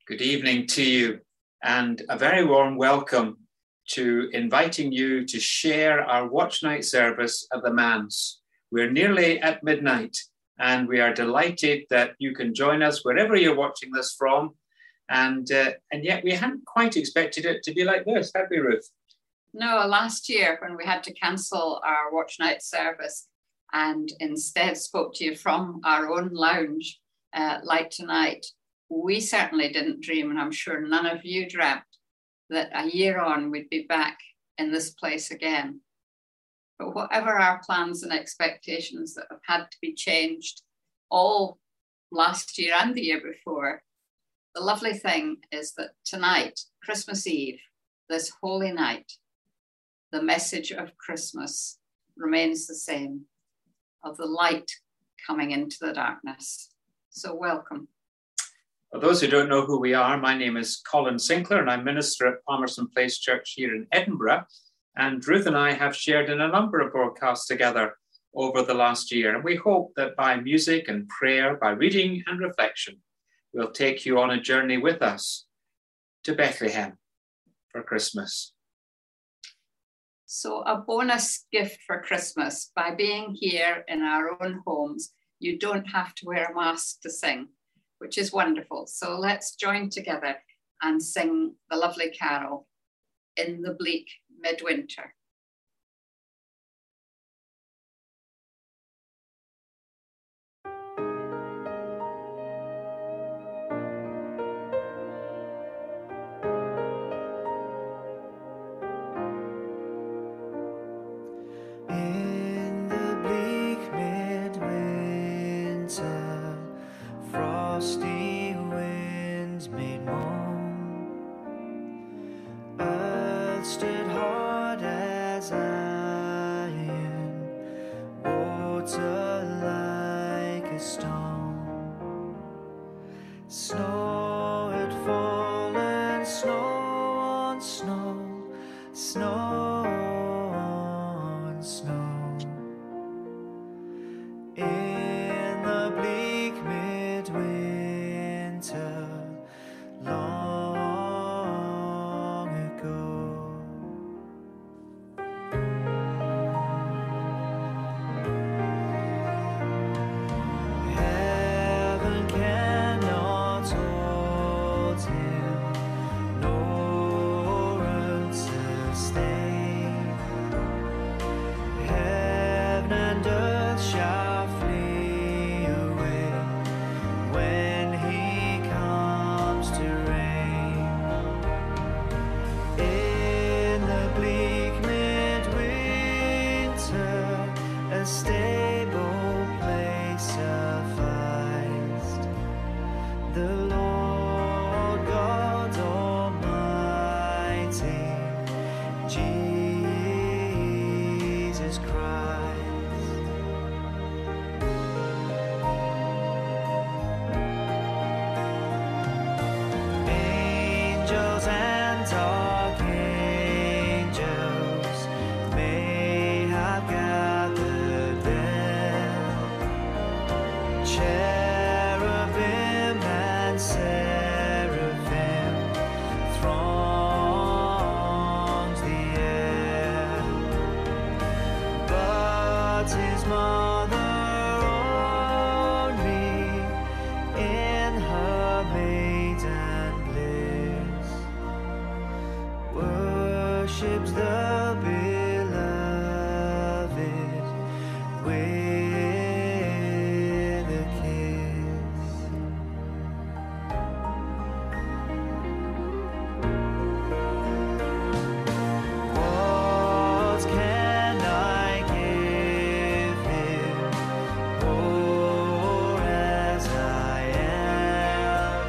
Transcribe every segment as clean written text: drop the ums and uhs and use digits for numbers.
Good evening to you, and a very warm welcome to inviting you to share our watch night service at the Manse. We're nearly at midnight, and we are delighted that you can join us wherever you're watching this from. And yet we hadn't quite expected it to be like this, had we, Ruth? No, last year when we had to cancel our watch night service and instead spoke to you from our own lounge, like tonight, we certainly didn't dream, and I'm sure none of you dreamt, that a year on we'd be back in this place again. But whatever our plans and expectations that have had to be changed all last year and the year before, the lovely thing is that tonight, Christmas Eve, this holy night, the message of Christmas remains the same, of the light coming into the darkness. So welcome. For those who don't know who we are, my name is Colin Sinclair, and I minister at Palmerston Place Church here in Edinburgh. And Ruth and I have shared in a number of broadcasts together over the last year. And we hope that by music and prayer, by reading and reflection, we'll take you on a journey with us to Bethlehem for Christmas. So a bonus gift for Christmas, by being here in our own homes, you don't have to wear a mask to sing, which is wonderful. So let's join together and sing the lovely carol, In the Bleak Midwinter. Frosty winds made moan, earth stood hard as iron, water like a stone. Snow had fallen, snow on snow, snow on snow. In the bleak midwinter, long ago. Heaven cannot hold him, nor earth sustain. Heaven and earth shall flee away when he comes to reign. In the bleak midwinter, a stable place sufficed. The Lord God Almighty, Jesus Christ. Angels and archangels may have gathered there. Cherubim and seraphim throngs the air. But his mother only, in her maiden bliss, worships the beloved with a kiss. What can I give him, poor as I am?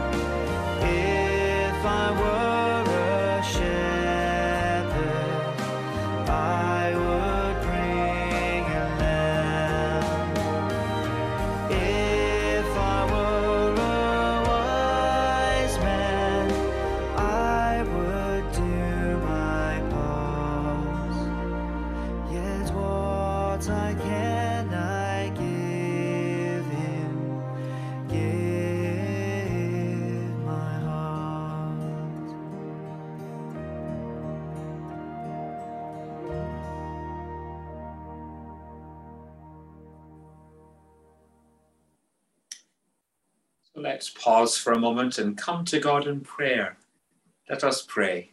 If I were a shepherd, Let's pause for a moment and come to God in prayer. Let us pray.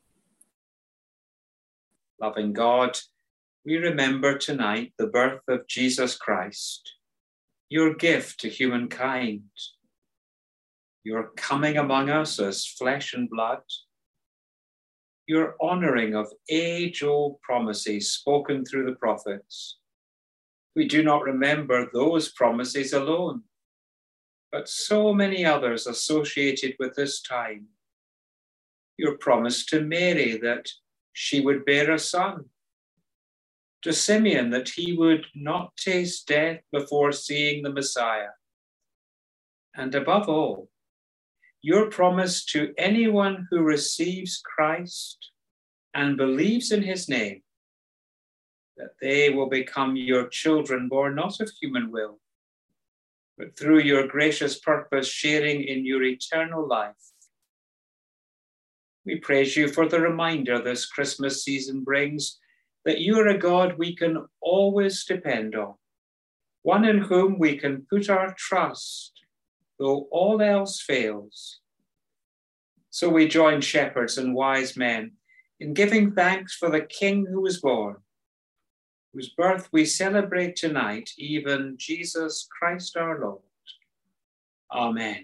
Loving God, we remember tonight the birth of Jesus Christ, your gift to humankind, your coming among us as flesh and blood, your honouring of age-old promises spoken through the prophets. We do not remember those promises alone, but so many others associated with this time. Your promise to Mary that she would bear a son, to Simeon that he would not taste death before seeing the Messiah, and above all, your promise to anyone who receives Christ and believes in his name, that they will become your children born not of human will, but through your gracious purpose sharing in your eternal life. We praise you for the reminder this Christmas season brings that you are a God we can always depend on, one in whom we can put our trust, though all else fails. So we join shepherds and wise men in giving thanks for the King who was born, whose birth we celebrate tonight, even Jesus Christ our Lord. Amen.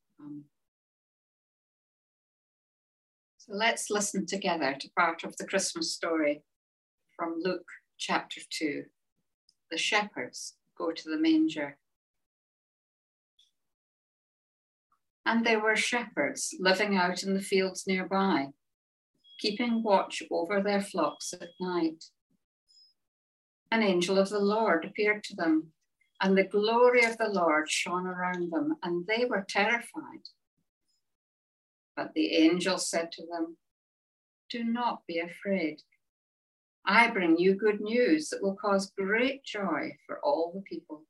So let's listen together to part of the Christmas story from Luke chapter 2. The shepherds go to the manger. And there were shepherds living out in the fields nearby, keeping watch over their flocks at night. An angel of the Lord appeared to them, and the glory of the Lord shone around them, and they were terrified. But the angel said to them, "Do not be afraid. I bring you good news that will cause great joy for all the people.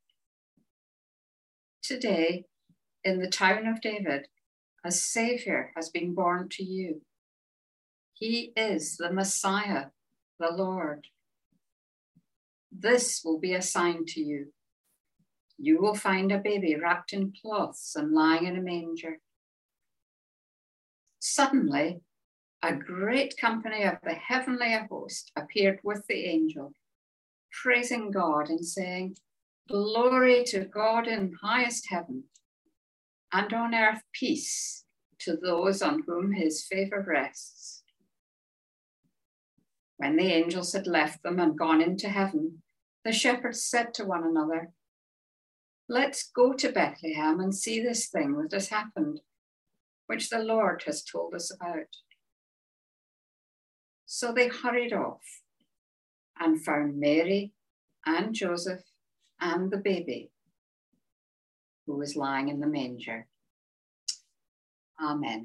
Today, in the town of David, a Savior has been born to you. He is the Messiah, the Lord. This will be a sign to you. You will find a baby wrapped in cloths and lying in a manger." Suddenly, a great company of the heavenly host appeared with the angel, praising God and saying, "Glory to God in highest heaven, and on earth peace to those on whom his favor rests." When the angels had left them and gone into heaven, the shepherds said to one another, "Let's go to Bethlehem and see this thing that has happened, which the Lord has told us about." So they hurried off and found Mary and Joseph and the baby who was lying in the manger. Amen.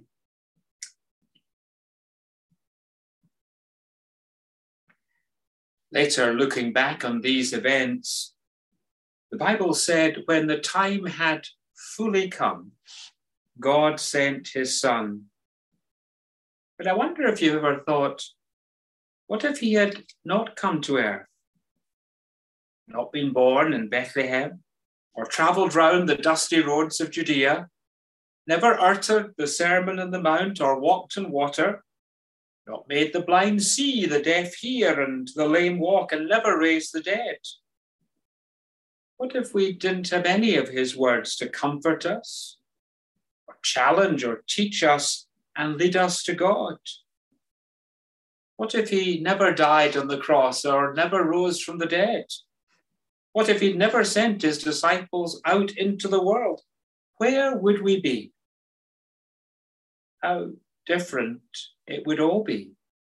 Later, looking back on these events, the Bible said, when the time had fully come, God sent his son. But I wonder if you've ever thought, what if he had not come to earth, not been born in Bethlehem, or travelled round the dusty roads of Judea, never uttered the Sermon on the Mount or walked on water, not made the blind see, the deaf hear, and the lame walk, and never raised the dead? What if we didn't have any of his words to comfort us, or challenge or teach us and lead us to God? What if he never died on the cross or never rose from the dead? What if he'd never sent his disciples out into the world? Where would we be? How different it would all be.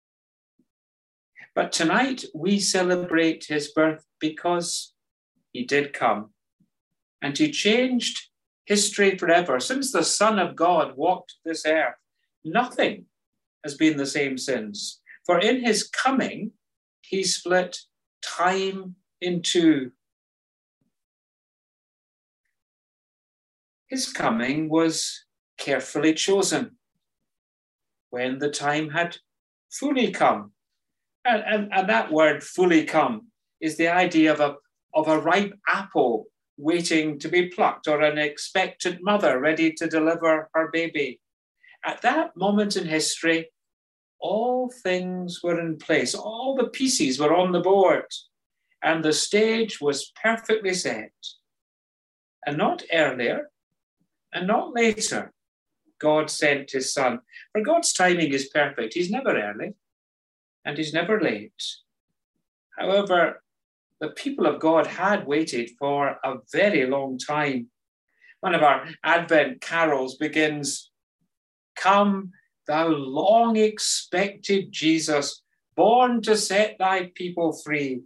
But tonight we celebrate his birth because he did come, and he changed history forever. Since the Son of God walked this earth, nothing has been the same since. For in his coming, he split time in two. His coming was carefully chosen when the time had fully come. And that word fully come is the idea of a ripe apple waiting to be plucked, or an expectant mother ready to deliver her baby. At that moment in history, all things were in place. All the pieces were on the board, and the stage was perfectly set. And not earlier, and not later, God sent his son. For God's timing is perfect. He's never early, and he's never late. However, the people of God had waited for a very long time. One of our Advent carols begins, "Come, thou long expected Jesus, born to set thy people free."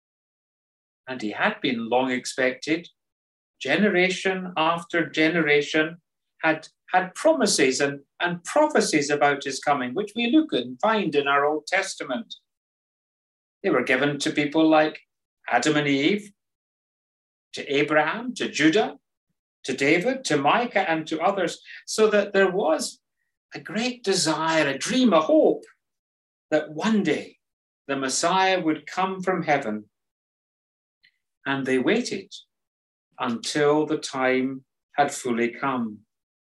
And he had been long expected. Generation after generation had promises and prophecies about his coming, which we look and find in our Old Testament. They were given to people like Adam and Eve, to Abraham, to Judah, to David, to Micah, and to others, so that there was a great desire, a dream, a hope that one day the Messiah would come from heaven. And they waited until the time had fully come.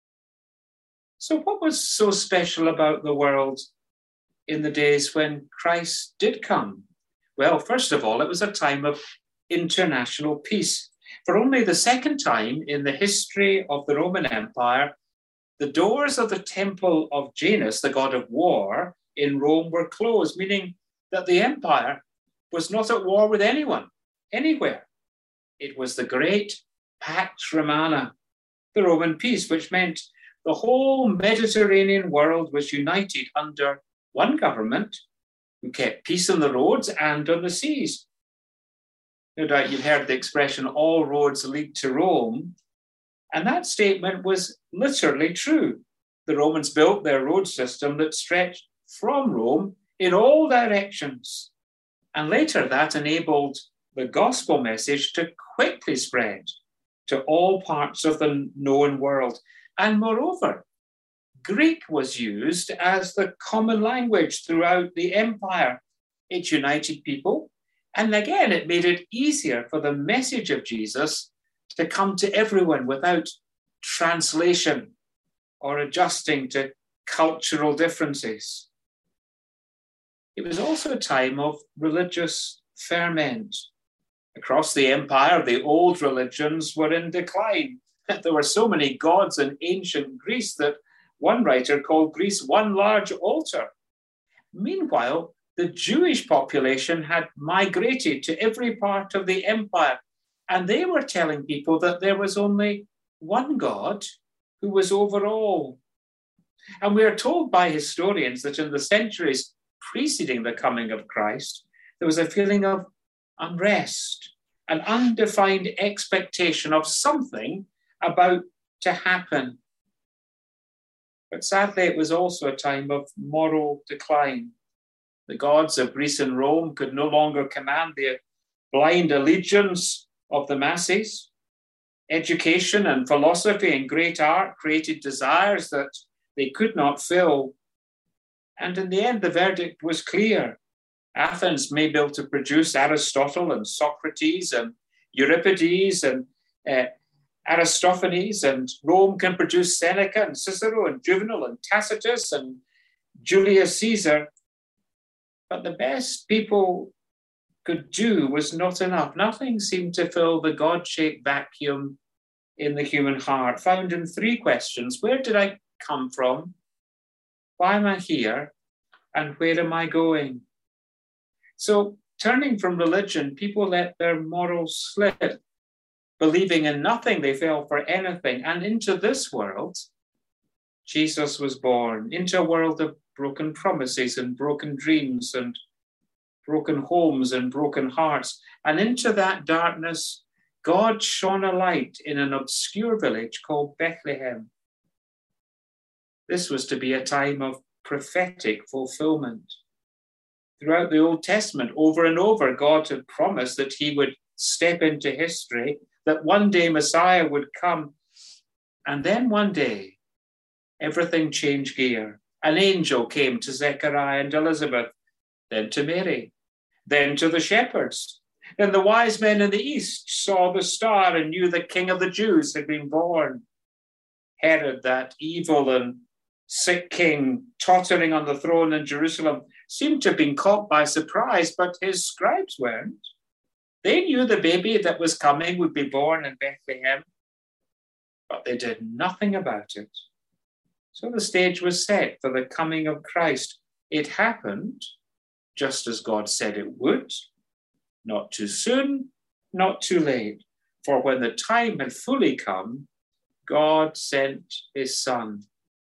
So what was so special about the world in the days when Christ did come? Well, first of all, it was a time of international peace. For only the second time in the history of the Roman Empire, the doors of the temple of Janus, the god of war, in Rome were closed, meaning that the empire was not at war with anyone, anywhere. It was the great Pax Romana, the Roman peace, which meant the whole Mediterranean world was united under one government who kept peace on the roads and on the seas. No doubt you've heard the expression, all roads lead to Rome. And that statement was literally true. The Romans built their road system that stretched from Rome in all directions. And later that enabled the gospel message to quickly spread to all parts of the known world. And moreover, Greek was used as the common language throughout the empire. It united people. And again, it made it easier for the message of Jesus to come to everyone without translation or adjusting to cultural differences. It was also a time of religious ferment. Across the empire, the old religions were in decline. There were so many gods in ancient Greece that one writer called Greece one large altar. Meanwhile, the Jewish population had migrated to every part of the empire, and they were telling people that there was only one God who was over all. And we are told by historians that in the centuries preceding the coming of Christ, there was a feeling of unrest, an undefined expectation of something about to happen. But sadly, it was also a time of moral decline. The gods of Greece and Rome could no longer command the blind allegiance of the masses. Education and philosophy and great art created desires that they could not fill. And in the end, the verdict was clear. Athens may be able to produce Aristotle and Socrates and Euripides and Aristophanes, and Rome can produce Seneca and Cicero and Juvenal and Tacitus and Julius Caesar. But the best people could do was not enough. Nothing seemed to fill the God-shaped vacuum in the human heart, found in three questions. Where did I come from? Why am I here? And where am I going? So, turning from religion, people let their morals slip. Believing in nothing, they fell for anything. And into this world, Jesus was born, into a world of broken promises and broken dreams and broken homes and broken hearts. And into that darkness, God shone a light in an obscure village called Bethlehem. This was to be a time of prophetic fulfillment. Throughout the Old Testament, over and over, God had promised that he would step into history, that one day Messiah would come. And then one day, everything changed gear. An angel came to Zechariah and Elizabeth, then to Mary, then to the shepherds. Then the wise men in the east saw the star and knew the King of the Jews had been born. Herod, that evil and sick king tottering on the throne in Jerusalem, seemed to have been caught by surprise, but his scribes weren't. They knew the baby that was coming would be born in Bethlehem, but they did nothing about it. So the stage was set for the coming of Christ. It happened just as God said it would, not too soon, not too late. For when the time had fully come, God sent his Son.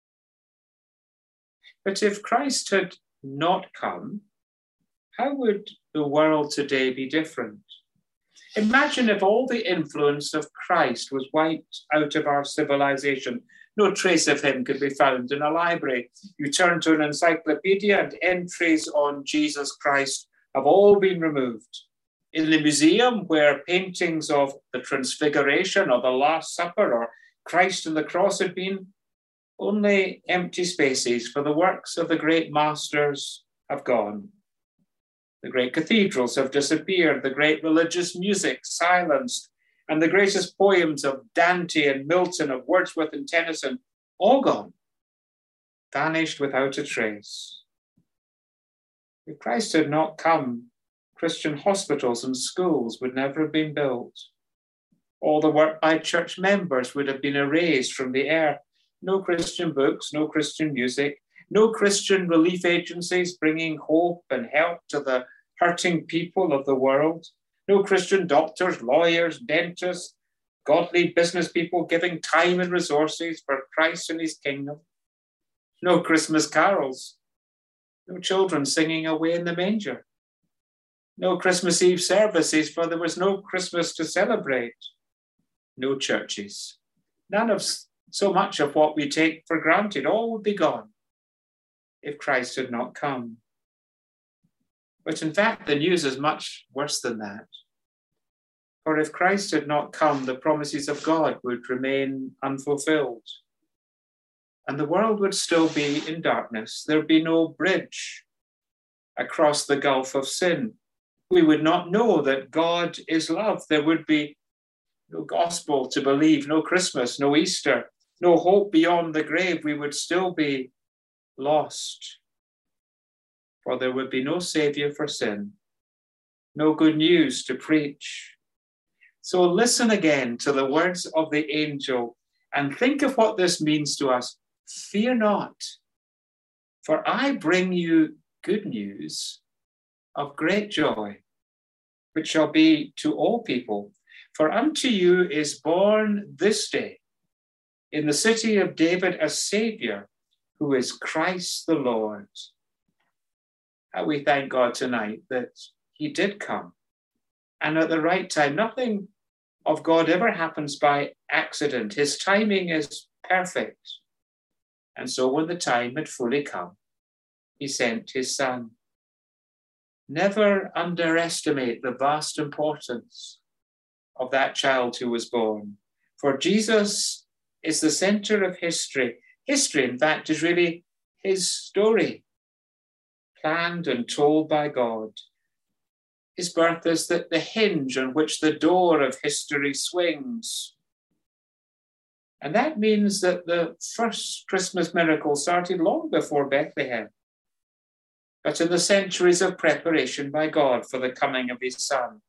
But if Christ had not come, how would the world today be different? Imagine if all the influence of Christ was wiped out of our civilization. No trace of him could be found in a library. You turn to an encyclopedia and entries on Jesus Christ have all been removed. In the museum, where paintings of the Transfiguration or the Last Supper or Christ and the cross had been, only empty spaces, for the works of the great masters have gone. The great cathedrals have disappeared, the great religious music silenced, and the greatest poems of Dante and Milton, of Wordsworth and Tennyson, all gone, vanished without a trace. If Christ had not come, Christian hospitals and schools would never have been built. All the work by church members would have been erased from the earth. No Christian books, no Christian music, no Christian relief agencies bringing hope and help to the hurting people of the world. No Christian doctors, lawyers, dentists, godly business people giving time and resources for Christ and his kingdom. No Christmas carols. No children singing away in the manger. No Christmas Eve services, for there was no Christmas to celebrate. No churches. None of so much of what we take for granted. All would be gone if Christ had not come. But in fact, the news is much worse than that. For if Christ had not come, the promises of God would remain unfulfilled. And the world would still be in darkness. There'd be no bridge across the gulf of sin. We would not know that God is love. There would be no gospel to believe, no Christmas, no Easter, no hope beyond the grave. We would still be lost. For there would be no savior for sin, no good news to preach. So listen again to the words of the angel and think of what this means to us. Fear not, for I bring you good news of great joy, which shall be to all people. For unto you is born this day in the city of David a Savior, who is Christ the Lord. How we thank God tonight that he did come, and at the right time. Nothing of God ever happens by accident. His timing is perfect. And so when the time had fully come, he sent his Son. Never underestimate the vast importance of that child who was born. For Jesus is the center of history. History, in fact, is really his story, planned and told by God. His birth is the hinge on which the door of history swings. And that means that the first Christmas miracle started long before Bethlehem, but in the centuries of preparation by God for the coming of his Son.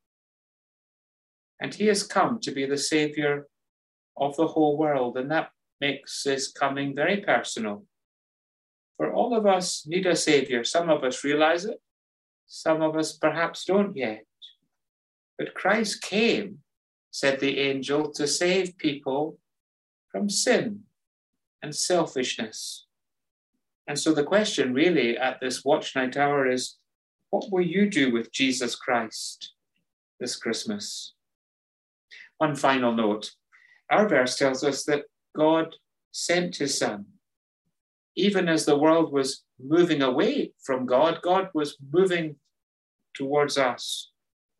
And he has come to be the Savior of the whole world, and that makes his coming very personal. For all of us need a Savior. Some of us realize it, some of us perhaps don't yet. But Christ came, said the angel, to save people from sin and selfishness. And so the question really at this watch night hour is, what will you do with Jesus Christ this Christmas? One final note. Our verse tells us that God sent his Son. Even as the world was moving away from God, God was moving towards us.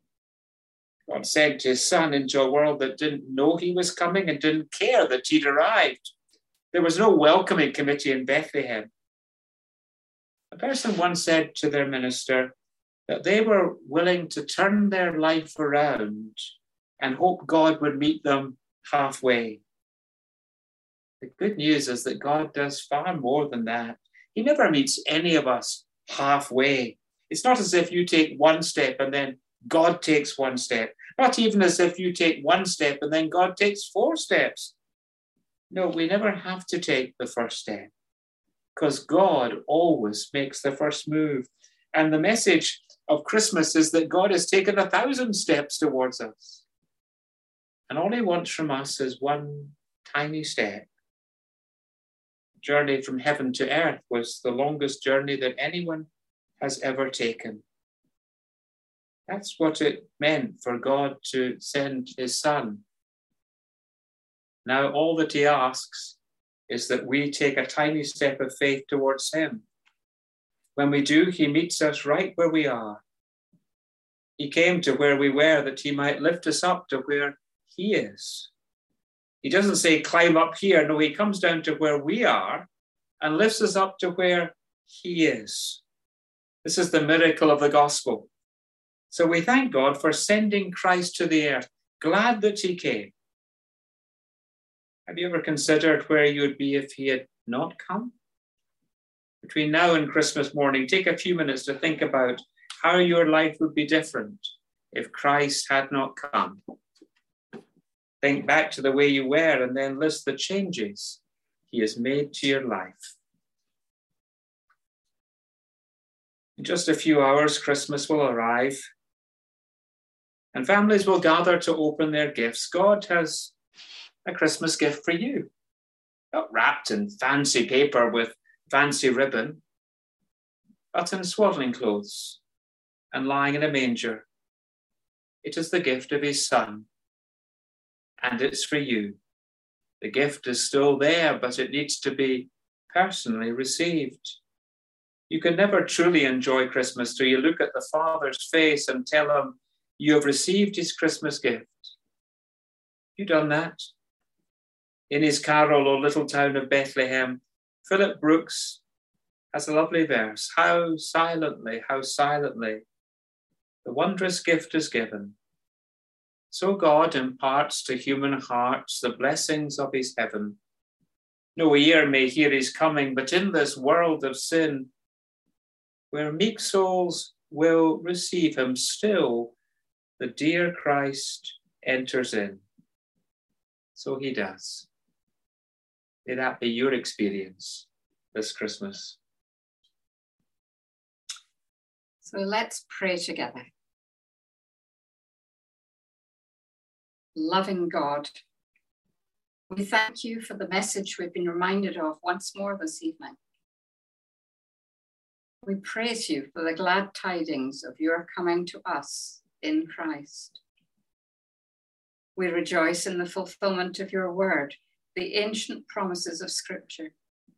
God sent his Son into a world that didn't know he was coming and didn't care that he'd arrived. There was no welcoming committee in Bethlehem. A person once said to their minister that they were willing to turn their life around and hope God would meet them halfway. The good news is that God does far more than that. He never meets any of us halfway. It's not as if you take one step and then God takes one step. Not even as if you take one step and then God takes 4 steps. No, we never have to take the first step because God always makes the first move. And the message of Christmas is that God has taken 1,000 steps towards us. And all he wants from us is one tiny step. The journey from heaven to earth was the longest journey that anyone has ever taken. That's what it meant for God to send his son. Now, all that he asks is that we take a tiny step of faith towards him. When we do, he meets us right where we are. He came to where we were that he might lift us up to where he is. He doesn't say climb up here. No, he comes down to where we are and lifts us up to where he is. This is the miracle of the gospel. So we thank God for sending Christ to the earth, glad that he came. Have you ever considered where you would be if he had not come? Between now and Christmas morning, take a few minutes to think about how your life would be different if Christ had not come. Think back to the way you were and then list the changes he has made to your life. In just a few hours, Christmas will arrive and families will gather to open their gifts. God has a Christmas gift for you, not wrapped in fancy paper with fancy ribbon, but in swaddling clothes and lying in a manger. It is the gift of his son, and it's for you. The gift is still there, but it needs to be personally received. You can never truly enjoy Christmas till you look at the Father's face and tell him you have received his Christmas gift. You done that? In his carol, O Little Town of Bethlehem, Philip Brooks has a lovely verse. How silently, the wondrous gift is given. So God imparts to human hearts the blessings of his heaven. No ear may hear his coming, but in this world of sin, where meek souls will receive him, still the dear Christ enters in. So he does. May that be your experience this Christmas. So let's pray together. Loving God, we thank you for the message we've been reminded of once more this evening. We praise you for the glad tidings of your coming to us in Christ. We rejoice in the fulfillment of your word, the ancient promises of Scripture.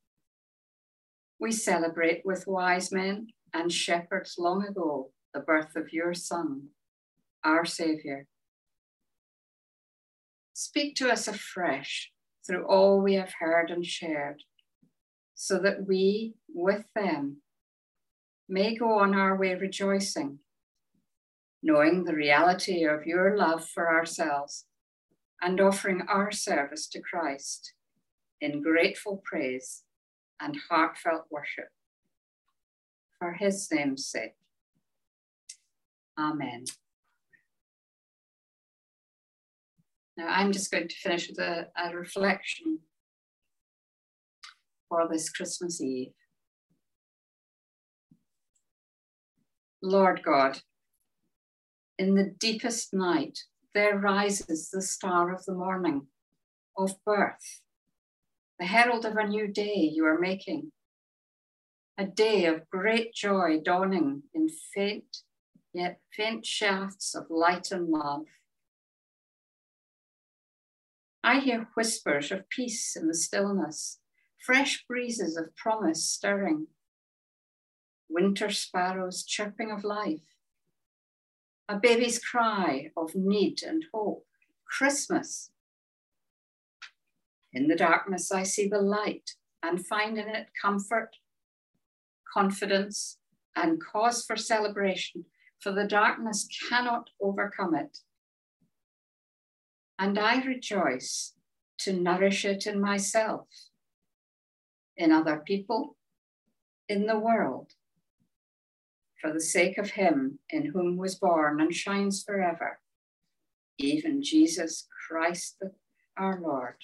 We celebrate with wise men and shepherds long ago the birth of your Son, our Saviour. Speak to us afresh through all we have heard and shared, so that we, with them, may go on our way rejoicing, knowing the reality of your love for ourselves and offering our service to Christ in grateful praise and heartfelt worship. For his name's sake. Amen. Now I'm just going to finish with a reflection for this Christmas Eve. Lord God, in the deepest night, there rises the star of the morning, of birth, the herald of a new day you are making, a day of great joy dawning in faint, yet faint shafts of light and love. I hear whispers of peace in the stillness, fresh breezes of promise stirring, winter sparrows chirping of life, a baby's cry of need and hope, Christmas. In the darkness, I see the light and find in it comfort, confidence, and cause for celebration, for the darkness cannot overcome it. And I rejoice to nourish it in myself, in other people, in the world, for the sake of him in whom was born and shines forever, even Jesus Christ our Lord.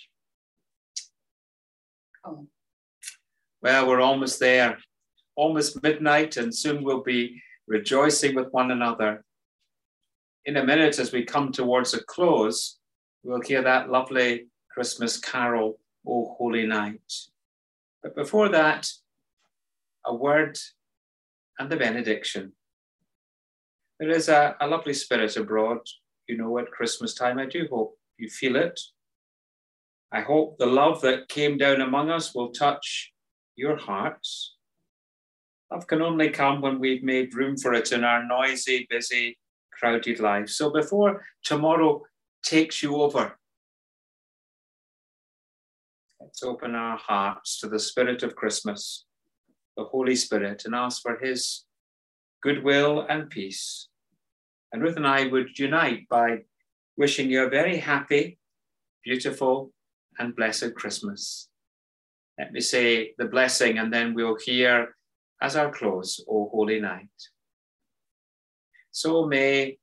Oh. Well, we're almost there, almost midnight, and soon we'll be rejoicing with one another. In a minute, as we come towards a close, we'll hear that lovely Christmas carol, O Holy Night. But before that, a word and the benediction. There is a lovely spirit abroad, at Christmas time. I do hope you feel it. I hope the love that came down among us will touch your hearts. Love can only come when we've made room for it in our noisy, busy, crowded lives. So before tomorrow takes you over, let's open our hearts to the Spirit of Christmas, the Holy Spirit, and ask for his goodwill and peace. And Ruth and I would unite by wishing you a very happy, beautiful, and blessed Christmas. Let me say the blessing, and then we'll hear as our close, O Holy Night. So may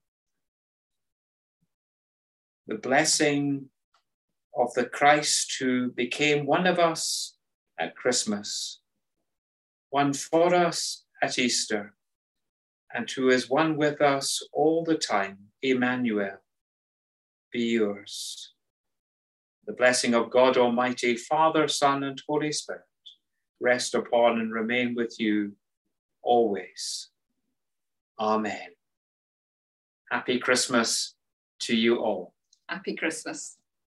the blessing of the Christ who became one of us at Christmas, one for us at Easter, and who is one with us all the time, Emmanuel, be yours. The blessing of God Almighty, Father, Son, and Holy Spirit, rest upon and remain with you always. Amen. Happy Christmas to you all. Happy Christmas.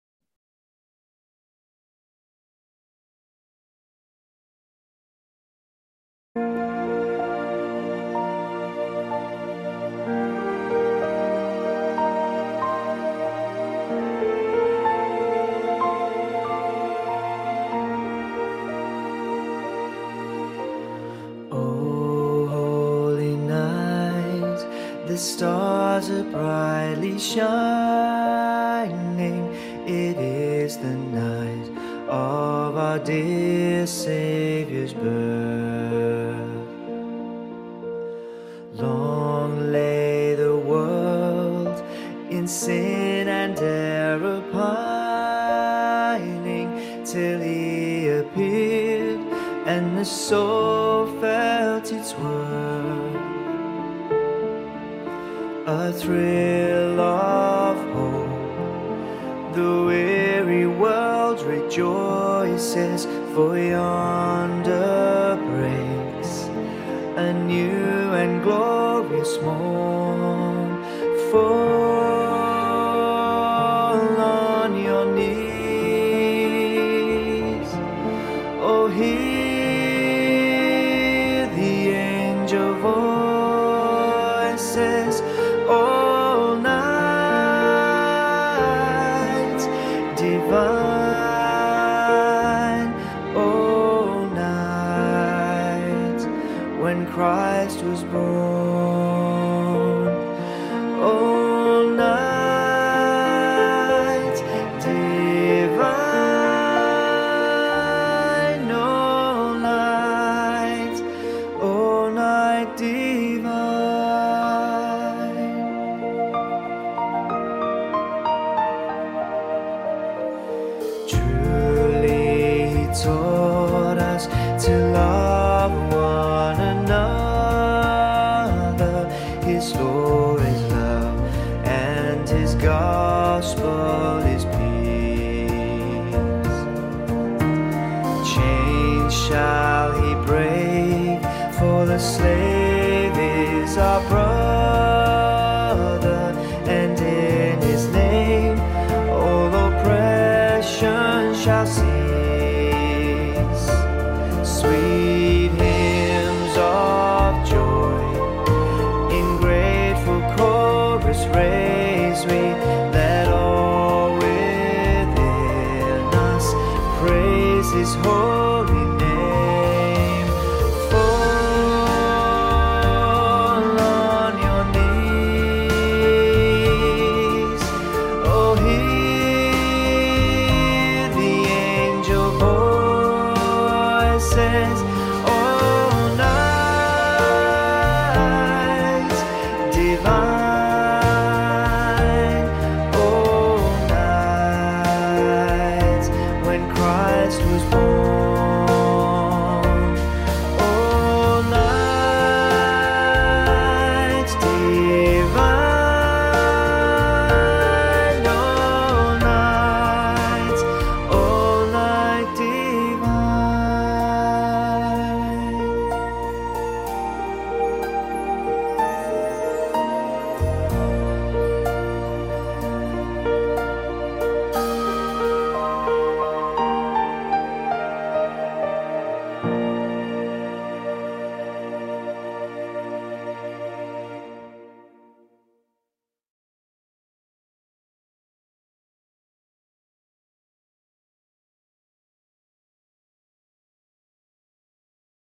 The stars are brightly shining. It is the night of our dear Saviour's birth. Long lay the world in sin and error pining, till he appeared and the soul felt its worth. A thrill of hope, the weary world rejoices, for yonder breaks a new and glorious morn. Fall on your knees, oh hear the angel voices. All night divine, all night when Christ was born. All night divine, all night divine. Taught us to love one another. His law is love and his gospel is peace. Chains shall he break, for the slave is our brother, and in his name all oppression shall cease. Sweet says